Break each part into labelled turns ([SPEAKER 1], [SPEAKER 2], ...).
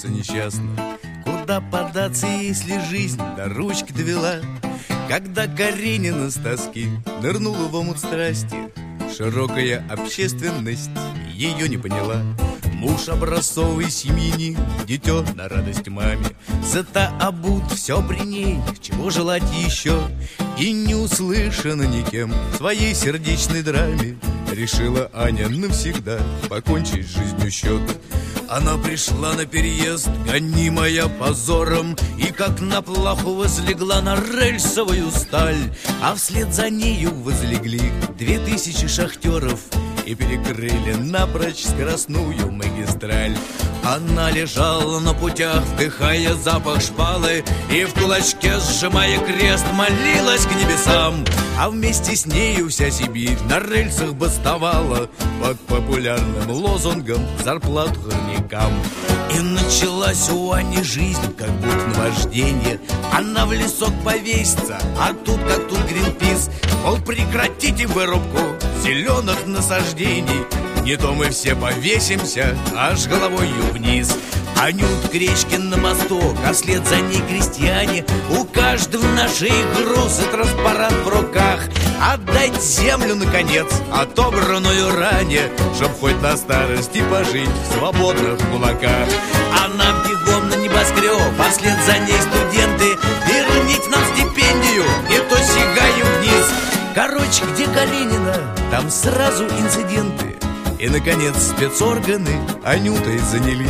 [SPEAKER 1] сердце несчастно. Куда податься, если жизнь до ручки довела? Когда Каренина с тоски нырнула в омут страсти, широкая общественность ее не поняла. Муж образцовый семьянин, дитё на радость маме, зато обут все при ней, чего желать еще. И не услышана никем в своей сердечной драме решила Аня навсегда покончить с жизнью счет. Она пришла на переезд, гонимая позором, и как на плаху возлегла на рельсовую сталь. А вслед за нею возлегли 2000 шахтеров и перекрыли напрочь скоростную магистраль. Она лежала на путях, вдыхая запах шпалы, и в кулачке, сжимая крест, молилась к небесам. А вместе с нею вся Сибирь на рельсах бастовала под популярным лозунгом зарплату горнякам. И началась у Ани жизнь, как будто наваждение. Она в лесок повесится, а тут как тут Гринпис, мол, прекратите вырубку зеленых насаждений, не то мы все повесимся аж головою вниз. Анют к речке на мосту, а вслед за ней крестьяне. У каждого на шее груз и транспарант в руках. Отдать землю, наконец, отобранную ранее, чтоб хоть на старости пожить в свободных кулаках. Она бегом на небоскреб, а вслед за ней студенты. Верните нам стипендию, не то сигаем вниз. Короче, где Каренина, там сразу инциденты. И, наконец, спецорганы Анютой занялись.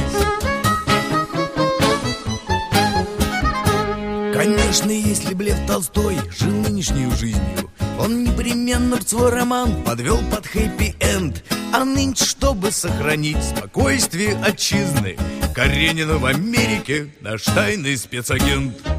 [SPEAKER 1] Конечно, если б Лев Толстой жил нынешней жизнью, он непременно б свой роман подвел под хэппи-энд. А нынче, чтобы сохранить спокойствие отчизны, Каренина в Америке наш тайный спецагент.